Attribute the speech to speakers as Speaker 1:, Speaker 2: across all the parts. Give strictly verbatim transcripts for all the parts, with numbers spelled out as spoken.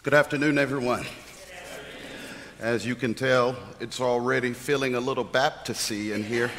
Speaker 1: Good afternoon, everyone. As you can tell, it's already feeling a little Baptist-y in here.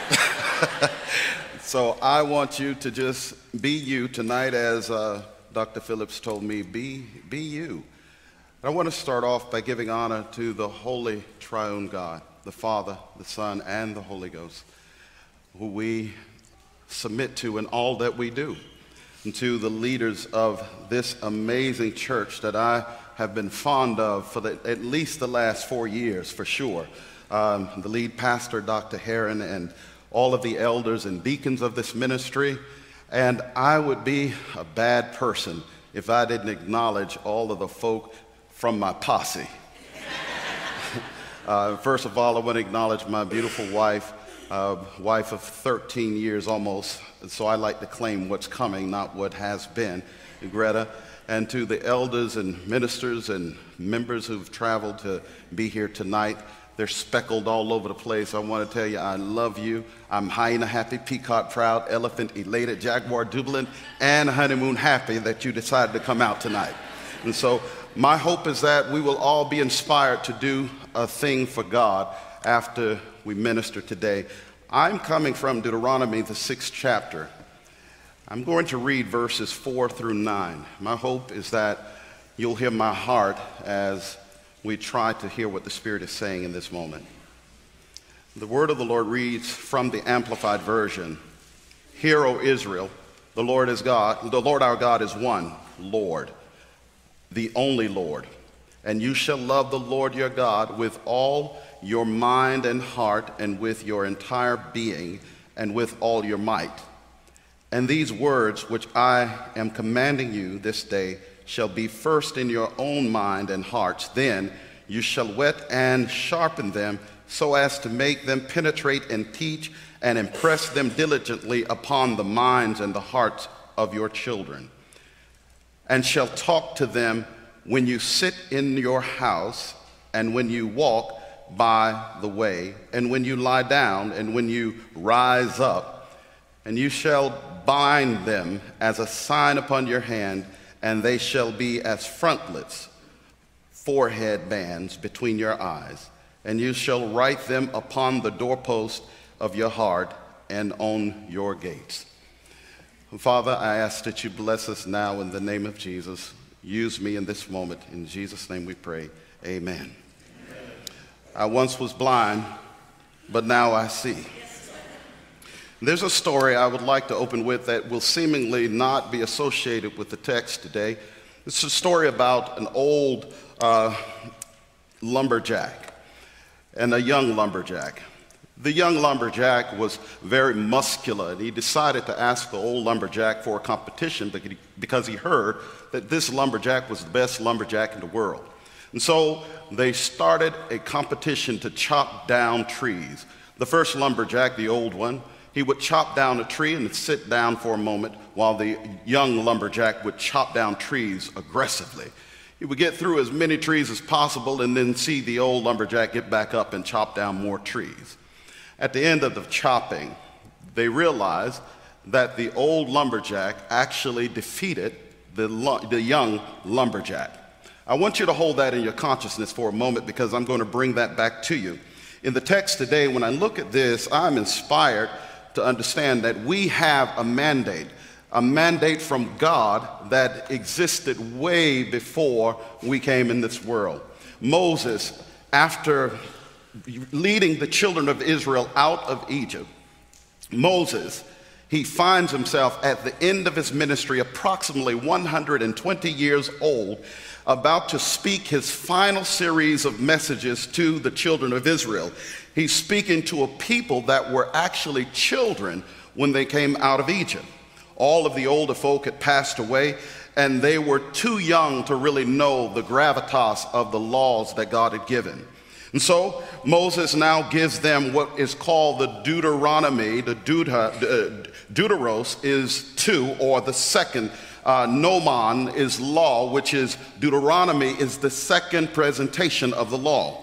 Speaker 1: So I want you to just be you tonight, as uh, Doctor Phillips told me, be, be you. I want to start off by giving honor to the Holy Triune God, the Father, the Son, and the Holy Ghost, who we submit to in all that we do, and to the leaders of this amazing church that I have been fond of for the, at least the last four years, for sure. Um, the lead pastor, Doctor Heron, and all of the elders and deacons of this ministry. And I would be a bad person if I didn't acknowledge all of the folk from my posse. uh, first of all, I want to acknowledge my beautiful wife, uh, wife of thirteen years almost, so I like to claim what's coming, not what has been, Greta. And to the elders and ministers and members who've traveled to be here tonight. They're speckled all over the place. I want to tell you, I love you. I'm hyena happy, peacock proud, elephant elated, jaguar jubilant, and honeymoon happy that you decided to come out tonight. And so my hope is that we will all be inspired to do a thing for God after we minister today. I'm coming from Deuteronomy, the sixth chapter. I'm going to read verses four through nine. My hope is that you'll hear my heart as we try to hear what the Spirit is saying in this moment. The word of the Lord reads from the Amplified Version. Hear, O Israel, the Lord is God, the Lord our God is one, Lord, the only Lord. And you shall love the Lord your God with all your mind and heart, and with your entire being, and with all your might. And these words which I am commanding you this day shall be first in your own mind and hearts. Then you shall whet and sharpen them, so as to make them penetrate and teach and impress them diligently upon the minds and the hearts of your children. And shall talk to them when you sit in your house, and when you walk by the way, and when you lie down, and when you rise up. And you shall bind them as a sign upon your hand, and they shall be as frontlets, forehead bands between your eyes. And you shall write them upon the doorpost of your heart and on your gates. Father, I ask that you bless us now in the name of Jesus. Use me in this moment. In Jesus' name we pray. Amen. Amen. I once was blind, but now I see. There's a story I would like to open with that will seemingly not be associated with the text today. It's a story about an old uh, lumberjack and a young lumberjack. The young lumberjack was very muscular, and he decided to ask the old lumberjack for a competition because he heard that this lumberjack was the best lumberjack in the world. And so they started a competition to chop down trees. The first lumberjack, the old one, he would chop down a tree and sit down for a moment while the young lumberjack would chop down trees aggressively. He would get through as many trees as possible and then see the old lumberjack get back up and chop down more trees. At the end of the chopping, they realized that the old lumberjack actually defeated the, the young lumberjack. I want you to hold that in your consciousness for a moment, because I'm going to bring that back to you. In the text today, when I look at this, I'm inspired to understand that we have a mandate, a mandate from God that existed way before we came in this world. Moses, after leading the children of Israel out of Egypt, Moses, he finds himself at the end of his ministry, approximately one hundred twenty years old, about to speak his final series of messages to the children of Israel. He's speaking to a people that were actually children when they came out of Egypt. All of the older folk had passed away, and they were too young to really know the gravitas of the laws that God had given. And so Moses now gives them what is called the Deuteronomy. The Deut- Deuteros is two, or the second. Uh, Nomon is law, which is Deuteronomy is the second presentation of the law.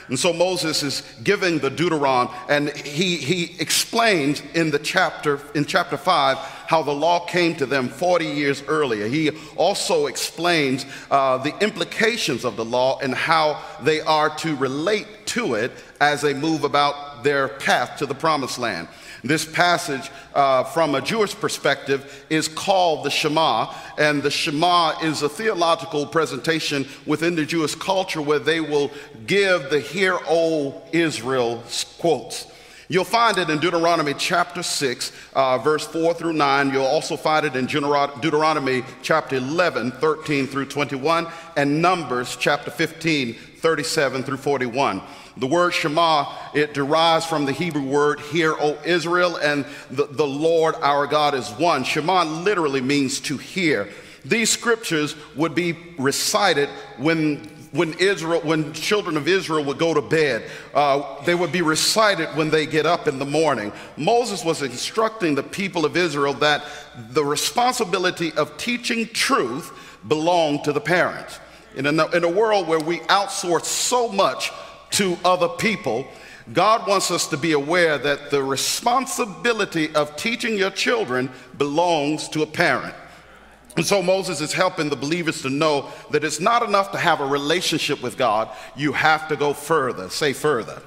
Speaker 1: And so Moses is giving the Deuteron, and he, he explains in the chapter, in chapter five, how the law came to them forty years earlier. He also explains uh, the implications of the law and how they are to relate to it as they move about their path to the promised land. This passage, uh, from a Jewish perspective, is called the Shema, and the Shema is a theological presentation within the Jewish culture where they will give the "Hear, O Israel" quotes. You'll find it in Deuteronomy chapter six, uh, verse four through nine. You'll also find it in Deuteronomy chapter eleven, thirteen through twenty-one, and Numbers chapter fifteen, thirty-seven through forty-one. The word Shema, it derives from the Hebrew word "Hear, O Israel," and the, the Lord our God is one. Shema literally means to hear. These scriptures would be recited when When Israel, when children of Israel would go to bed. Uh, they would be recited when they get up in the morning. Moses was instructing the people of Israel that the responsibility of teaching truth belonged to the parents. In a, in a world where we outsource so much to other people, God wants us to be aware that the responsibility of teaching your children belongs to a parent. And so Moses is helping the believers to know that it's not enough to have a relationship with God. You have to go further. Say further.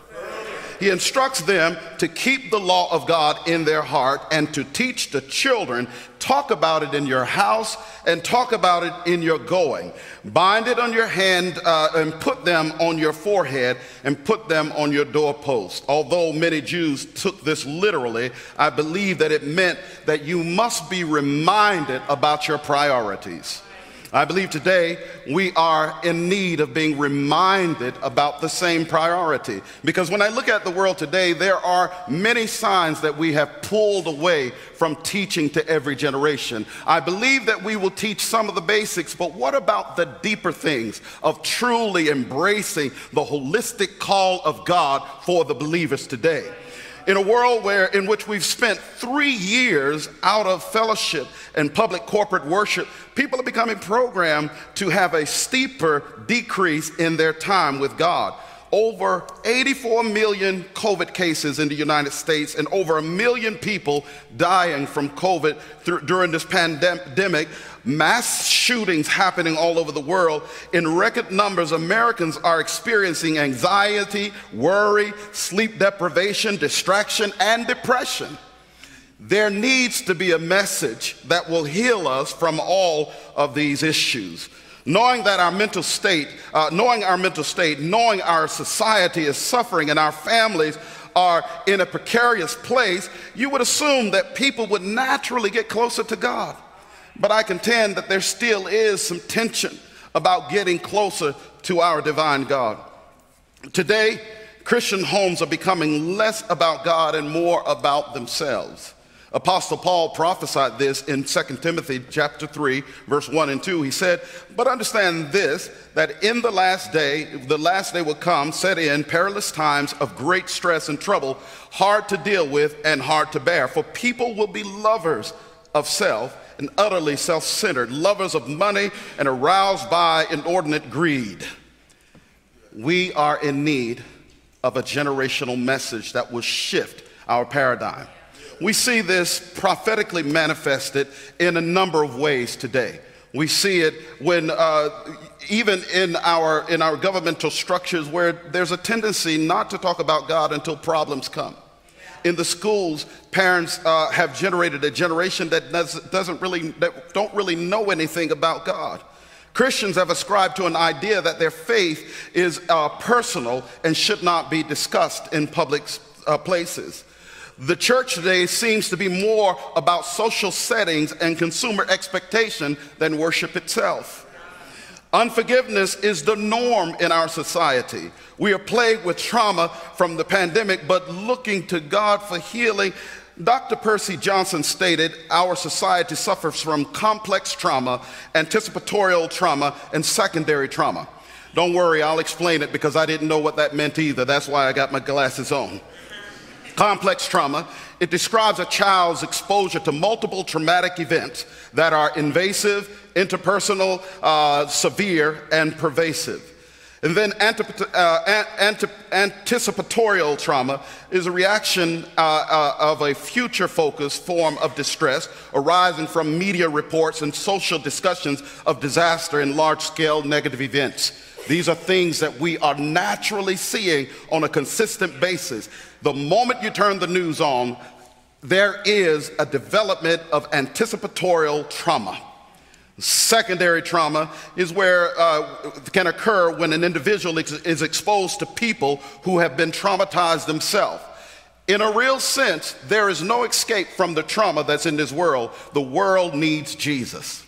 Speaker 1: He instructs them to keep the law of God in their heart and to teach the children. Talk about it in your house and talk about it in your going. Bind it on your hand uh, and put them on your forehead and put them on your doorpost. Although many Jews took this literally, I believe that it meant that you must be reminded about your priorities. I believe today we are in need of being reminded about the same priority. Because when I look at the world today, there are many signs that we have pulled away from teaching to every generation. I believe that we will teach some of the basics, but what about the deeper things of truly embracing the holistic call of God for the believers today? In a world where, in which we've spent three years out of fellowship and public corporate worship, people are becoming programmed to have a steeper decrease in their time with God. Over eighty-four million COVID cases in the United States and over a million people dying from COVID th- during this pandemic. Mass shootings happening all over the world. In record numbers, Americans are experiencing anxiety, worry, sleep deprivation, distraction, and depression. There needs to be a message that will heal us from all of these issues. Knowing that our mental state, uh, knowing our mental state, knowing our society is suffering and our families are in a precarious place, you would assume that people would naturally get closer to God. But I contend that there still is some tension about getting closer to our divine God. Today, Christian homes are becoming less about God and more about themselves. Apostle Paul prophesied this in Second Timothy chapter three, verse one and two. He said, "But understand this, that in the last day, the last day will come, set in perilous times of great stress and trouble, hard to deal with and hard to bear. For people will be lovers of self and utterly self-centered, lovers of money and aroused by inordinate greed." We are in need of a generational message that will shift our paradigm. We see this prophetically manifested in a number of ways today. We see it when uh, even in our in our governmental structures where there's a tendency not to talk about God until problems come. In the schools, parents uh, have generated a generation that does, doesn't really that don't really know anything about God. Christians have ascribed to an idea that their faith is uh, personal and should not be discussed in public uh, places. The church today seems to be more about social settings and consumer expectation than worship itself. Unforgiveness is the norm in our society. We are plagued with trauma from the pandemic, but looking to God for healing. Doctor Percy Johnson stated, "Our society suffers from complex trauma, anticipatorial trauma, and secondary trauma." Don't worry, I'll explain it because I didn't know what that meant either. That's why I got my glasses on. Complex trauma, it describes a child's exposure to multiple traumatic events that are invasive, interpersonal, uh, severe, and pervasive. And then antip- uh, antip- anticipatorial trauma is a reaction uh, uh, of a future-focused form of distress arising from media reports and social discussions of disaster and large-scale negative events. These are things that we are naturally seeing on a consistent basis. The moment you turn the news on, there is a development of anticipatorial trauma. Secondary trauma is where uh, can occur when an individual ex- is exposed to people who have been traumatized themselves. In a real sense, there is no escape from the trauma that's in this world. The world needs Jesus.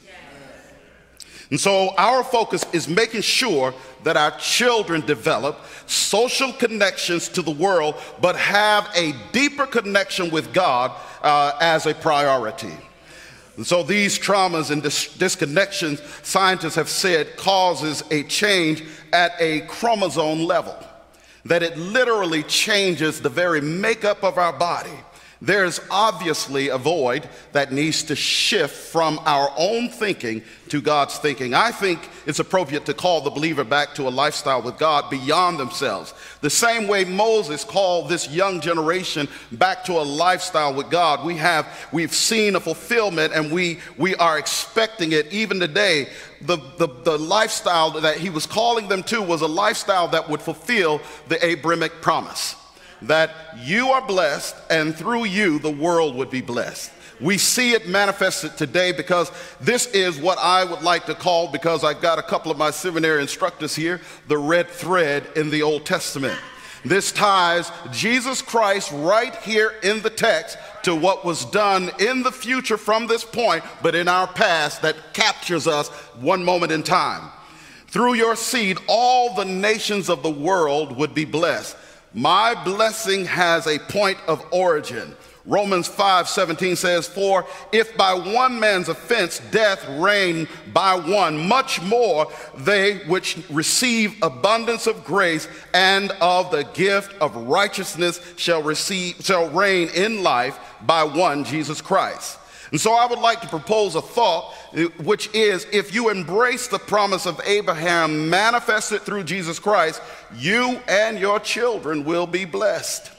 Speaker 1: And so our focus is making sure that our children develop social connections to the world, but have a deeper connection with God uh, as a priority. And so these traumas and dis- disconnections, scientists have said, causes a change at a chromosome level, that it literally changes the very makeup of our body. There's obviously a void that needs to shift from our own thinking to God's thinking. I think it's appropriate to call the believer back to a lifestyle with God beyond themselves. The same way Moses called this young generation back to a lifestyle with God, we have, we've seen a fulfillment, and we, we are expecting it even today. The, the, the lifestyle that he was calling them to was a lifestyle that would fulfill the Abrahamic promise, that you are blessed, and through you the world would be blessed. We see it manifested today, because this is what I would like to call, because I've got a couple of my seminary instructors here, the red thread in the Old Testament. This ties Jesus Christ right here in the text to what was done in the future from this point, but in our past, that captures us one moment in time. Through your seed, all the nations of the world would be blessed. My blessing has a point of origin. Romans five seventeen says, for if by one man's offense death reigned by one, much more they which receive abundance of grace and of the gift of righteousness shall receive shall reign in life by one, Jesus Christ. And so I would like to propose a thought, which is, if you embrace the promise of Abraham manifested through Jesus Christ, you and your children will be blessed.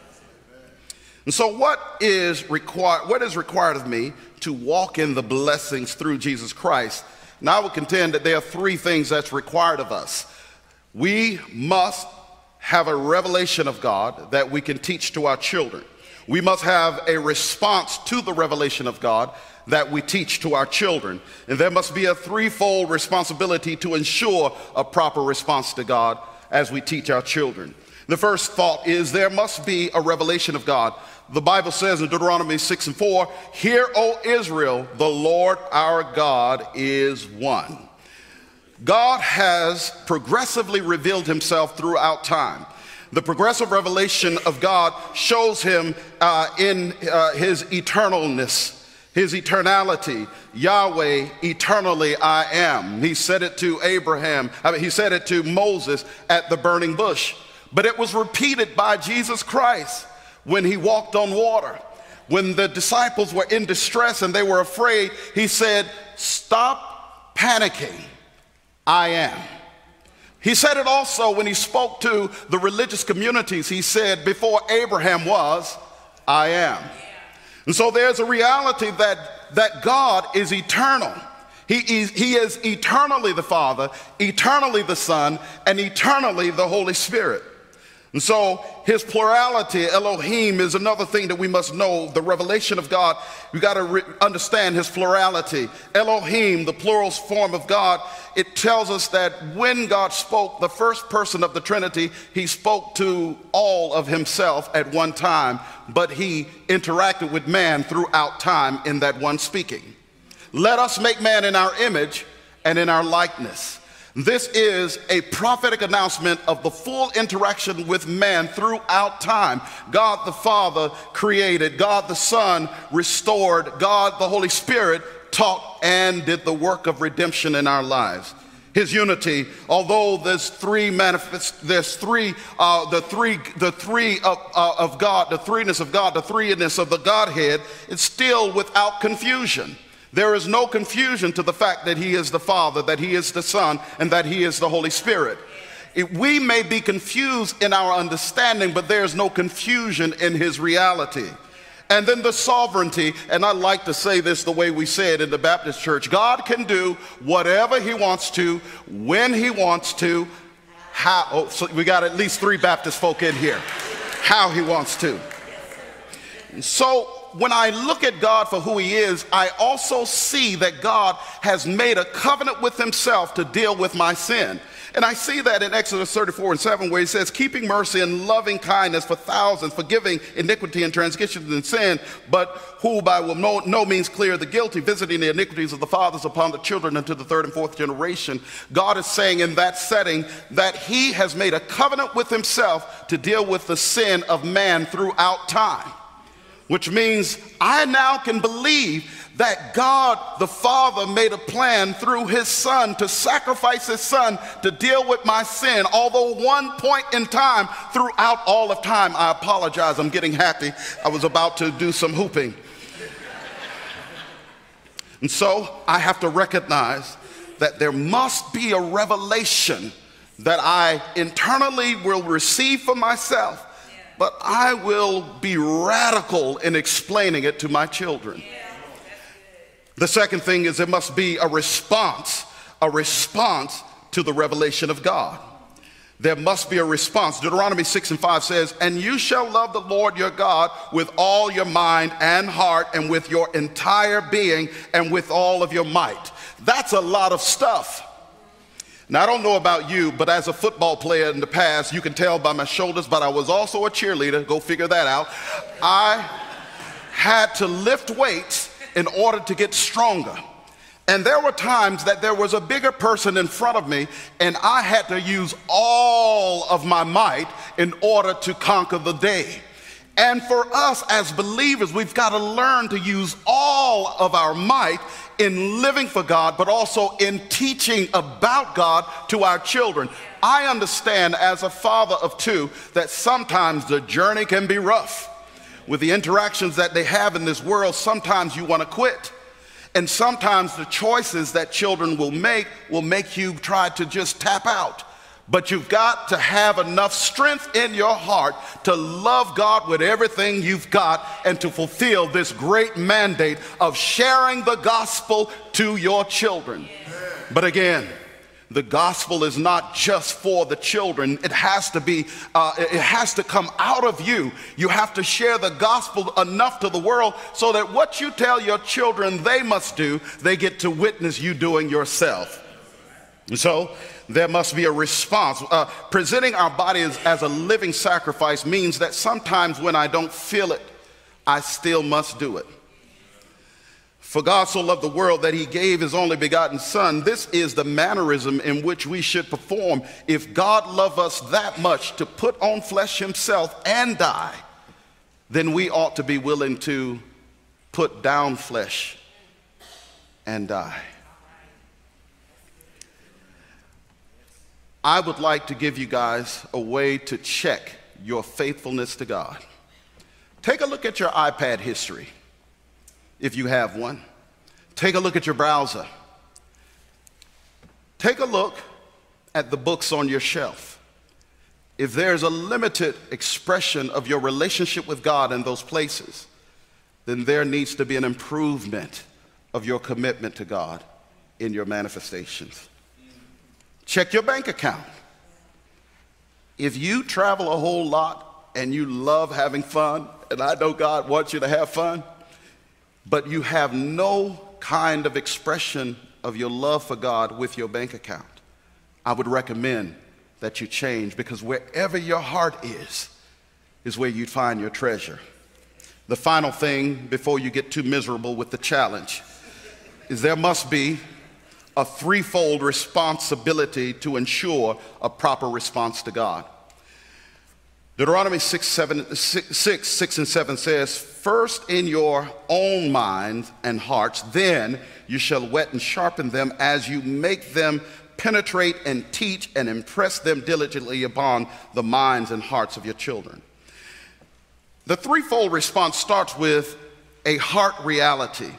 Speaker 1: And so what is required, what is required of me to walk in the blessings through Jesus Christ? And I would contend that there are three things that's required of us. We must have a revelation of God that we can teach to our children. We must have a response to the revelation of God that we teach to our children. And there must be a threefold responsibility to ensure a proper response to God as we teach our children. The first thought is there must be a revelation of God. The Bible says in Deuteronomy six and four, hear, O Israel, the Lord our God is one. God has progressively revealed himself throughout time. The progressive revelation of God shows him uh, in uh, his eternalness, his eternality. Yahweh, eternally I am. He said it to Abraham. I mean, he said it to Moses at the burning bush. But it was repeated by Jesus Christ when he walked on water. When the disciples were in distress and they were afraid, he said, stop panicking. I am. He said it also when he spoke to the religious communities. He said, before Abraham was, I am. And so there's a reality that, that God is eternal. He is, he is eternally the Father, eternally the Son, and eternally the Holy Spirit. And so his plurality, Elohim, is another thing that we must know. The revelation of God, we got to re- understand his plurality. Elohim, the plural form of God, it tells us that when God spoke, the first person of the Trinity, he spoke to all of himself at one time, but he interacted with man throughout time in that one speaking. Let us make man in our image and in our likeness. This is a prophetic announcement of the full interaction with man throughout time. God the Father created, God the Son restored, God the Holy Spirit taught and did the work of redemption in our lives. His unity, although there's three manifest, there's three, uh, the three, the three of, uh, of God, the threeness of God, the threeness of the Godhead, it's still without confusion. There is no confusion to the fact that he is the Father, that he is the Son, and that he is the Holy Spirit. It, we may be confused in our understanding, but there's no confusion in his reality. And then the sovereignty, and I like to say this the way we say it in the Baptist church: God can do whatever he wants to, when he wants to, how. Oh, so we got at least three Baptist folk in here. How he wants to. So when I look at God for who he is, I also see that God has made a covenant with himself to deal with my sin. And I see that in Exodus thirty-four and seven, where he says, keeping mercy and loving kindness for thousands, forgiving iniquity and transgressions and sin, but who by will no, no means clear the guilty, visiting the iniquities of the fathers upon the children unto the third and fourth generation. God is saying in that setting that he has made a covenant with himself to deal with the sin of man throughout time, which means I now can believe that God the Father made a plan through his son to sacrifice his son to deal with my sin. Although one point in time throughout all of time, I apologize, I'm getting happy. I was about to do some hooping. And so I have to recognize that there must be a revelation that I internally will receive for myself, but I will be radical in explaining it to my children. The second thing is there must be a response, a response to the revelation of God. There must be a response. Deuteronomy six and five says, and you shall love the Lord your God with all your mind and heart and with your entire being and with all of your might. That's a lot of stuff. Now, I don't know about you, but as a football player in the past, you can tell by my shoulders, but I was also a cheerleader. Go figure that out. I had to lift weights in order to get stronger. And there were times that there was a bigger person in front of me, and I had to use all of my might in order to conquer the day. And for us as believers, we've got to learn to use all of our might in living for God, but also in teaching about God to our children. I understand as a father of two that sometimes the journey can be rough. With the interactions that they have in this world, sometimes you want to quit. And sometimes the choices that children will make will make you try to just tap out. But you've got to have enough strength in your heart to love God with everything you've got and to fulfill this great mandate of sharing the gospel to your children. But again, the gospel is not just for the children. It has to be, uh, it has to come out of you. You have to share the gospel enough to the world so that what you tell your children they must do, they get to witness you doing yourself. And so there must be a response. Uh, presenting our bodies as a living sacrifice means that sometimes when I don't feel it, I still must do it. For God so loved the world that he gave his only begotten son. This is the mannerism in which we should perform. If God loved us that much to put on flesh himself and die, then we ought to be willing to put down flesh and die. I would like to give you guys a way to check your faithfulness to God. Take a look at your iPad history. If you have one, take a look at your browser. Take a look at the books on your shelf. If there's a limited expression of your relationship with God in those places, then there needs to be an improvement of your commitment to God in your manifestations. Check your bank account. If you travel a whole lot and you love having fun, and I know God wants you to have fun, but you have no kind of expression of your love for God with your bank account, I would recommend that you change, because wherever your heart is, is where you'd find your treasure. The final thing before you get too miserable with the challenge is there must be a threefold responsibility to ensure a proper response to God. Deuteronomy six, seven, six, six, six and seven says, first in your own minds and hearts, then you shall whet and sharpen them as you make them penetrate and teach and impress them diligently upon the minds and hearts of your children. The threefold response starts with a heart reality.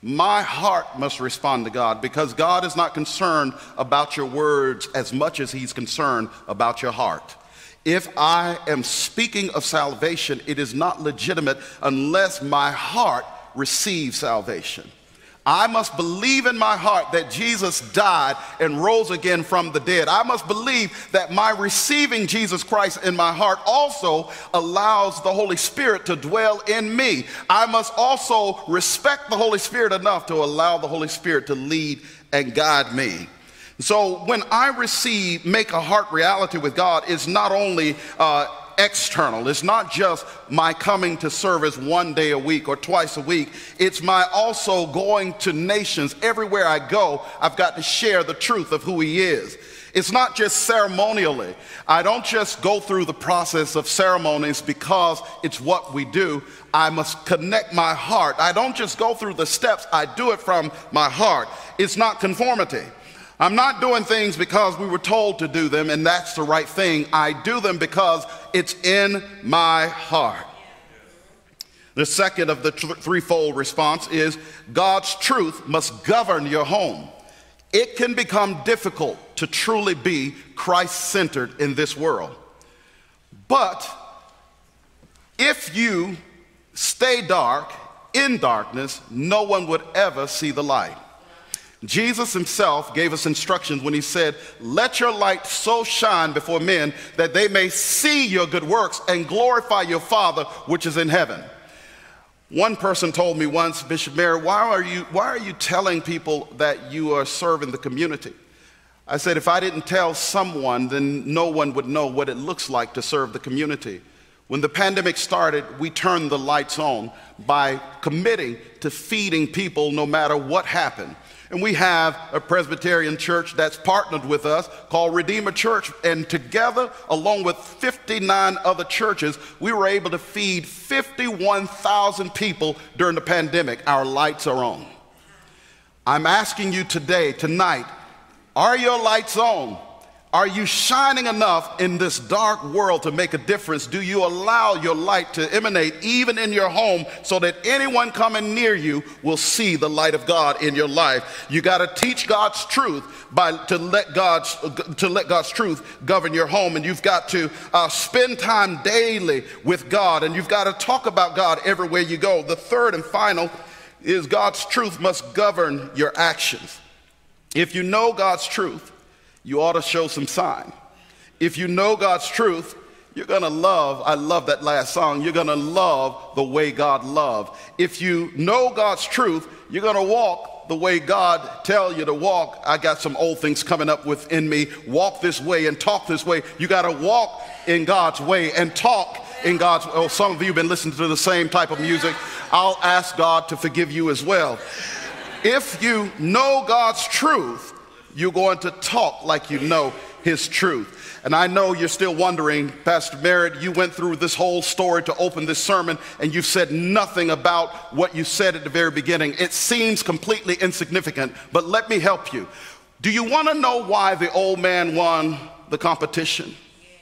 Speaker 1: My heart must respond to God, because God is not concerned about your words as much as he's concerned about your heart. If I am speaking of salvation, it is not legitimate unless my heart receives salvation. I must believe in my heart that Jesus died and rose again from the dead. I must believe that my receiving Jesus Christ in my heart also allows the Holy Spirit to dwell in me. I must also respect the Holy Spirit enough to allow the Holy Spirit to lead and guide me. So when I receive, make a heart reality with God, it's not only uh, external. It's not just my coming to service one day a week or twice a week. It's my also going to nations. Everywhere I go, I've got to share the truth of who he is. It's not just ceremonially. I don't just go through the process of ceremonies because it's what we do. I must connect my heart. I don't just go through the steps. I do it from my heart. It's not conformity. I'm not doing things because we were told to do them and that's the right thing. I do them because it's in my heart. The second of the th- threefold response is God's truth must govern your home. It can become difficult to truly be Christ-centered in this world. But if you stay dark, in darkness, no one would ever see the light. Jesus himself gave us instructions when he said, let your light so shine before men that they may see your good works and glorify your Father which is in heaven. One person told me once, Bishop Merritt, why are you, why are you telling people that you are serving the community? I said, if I didn't tell someone, then no one would know what it looks like to serve the community. When the pandemic started, we turned the lights on by committing to feeding people no matter what happened. And we have a Presbyterian church that's partnered with us called Redeemer Church. And together, along with fifty-nine other churches, we were able to feed fifty-one thousand people during the pandemic. Our lights are on. I'm asking you today, tonight, are your lights on? Are you shining enough in this dark world to make a difference? Do you allow your light to emanate even in your home so that anyone coming near you will see the light of God in your life? You got to teach God's truth by to let God's to let God's truth govern your home, and you've got to uh, spend time daily with God, and you've got to talk about God everywhere you go. The third and final is God's truth must govern your actions. If you know God's truth, you ought to show some sign. If you know God's truth, you're going to love, I love that last song, you're going to love the way God loved. If you know God's truth, you're going to walk the way God tell you to walk. I got some old things coming up within me. Walk this way and talk this way. You got to walk in God's way and talk in God's way. Oh, some of you have been listening to the same type of music. I'll ask God to forgive you as well. If you know God's truth, you're going to talk like you know his truth. And I know you're still wondering, Pastor Merritt, you went through this whole story to open this sermon and you said nothing about what you said at the very beginning. It seems completely insignificant, but let me help you. Do you want to know why the old man won the competition?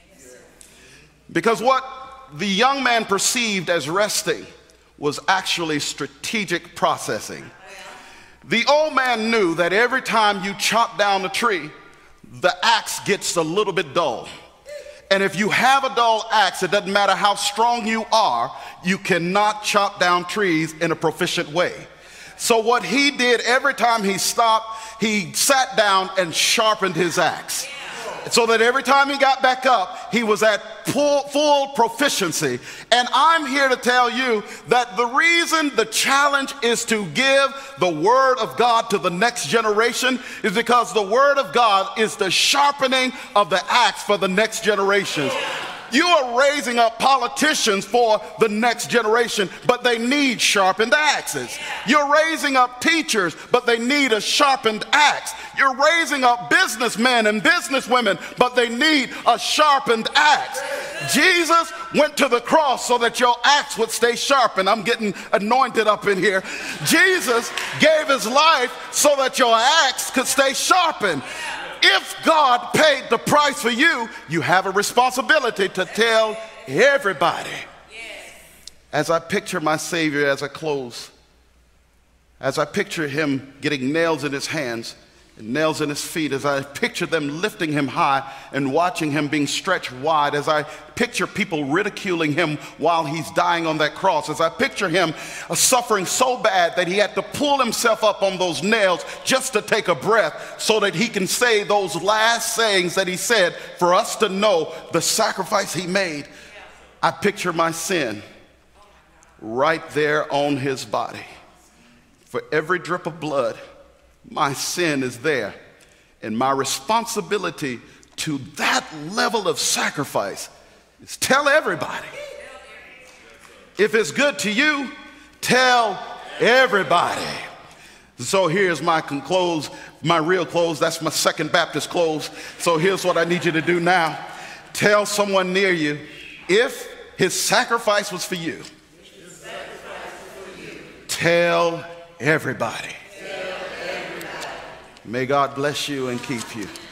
Speaker 1: Because what the young man perceived as resting was actually strategic processing. The old man knew that every time you chop down a tree, the axe gets a little bit dull. And if you have a dull axe, it doesn't matter how strong you are, you cannot chop down trees in a proficient way. So what he did every time he stopped, he sat down and sharpened his axe, so that every time he got back up, he was at full, full proficiency. And I'm here to tell you that the reason the challenge is to give the word of God to the next generation is because the word of God is the sharpening of the axe for the next generations. You are raising up politicians for the next generation, but they need sharpened axes. You're raising up teachers, but they need a sharpened axe. You're raising up businessmen and businesswomen, but they need a sharpened axe. Jesus went to the cross so that your axe would stay sharpened. I'm getting anointed up in here. Jesus gave his life so that your axe could stay sharpened. If God paid the price for you, you have a responsibility to tell everybody. As I picture my Savior as I close, As I picture him getting nails in his hands and nails in his feet, as I picture them lifting him high and watching him being stretched wide, as I picture people ridiculing him while he's dying on that cross, as I picture him uh, suffering so bad that he had to pull himself up on those nails just to take a breath so that he can say those last sayings that he said for us to know the sacrifice he made. I picture my sin right there on his body. For every drip of blood, my sin is there. And my responsibility to that level of sacrifice is tell everybody. If it's good to you, tell everybody. So here's my close, my real close. That's my Second Baptist close. So here's what I need you to do now. Tell someone near you, if his sacrifice was for you, tell everybody. May God bless you and keep you.